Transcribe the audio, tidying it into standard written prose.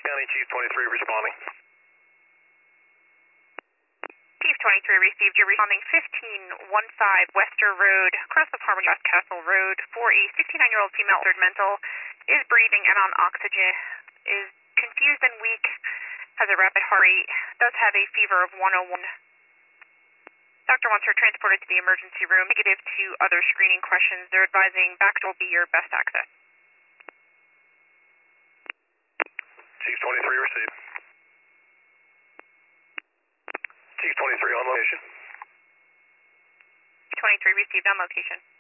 County, Chief 23 responding. Chief 23 received. You're responding 1515 Wester Road, across the Harmony West Castle Road, for a 69-year-old female altered mental, is breathing and on oxygen, is confused and weak, has a rapid heart rate, does have a fever of 101. Doctor wants her transported to the emergency room. Negative to other screening questions. They're advising back will be your best access. Chief 23 received. Chief 23 on location. 23 received on location.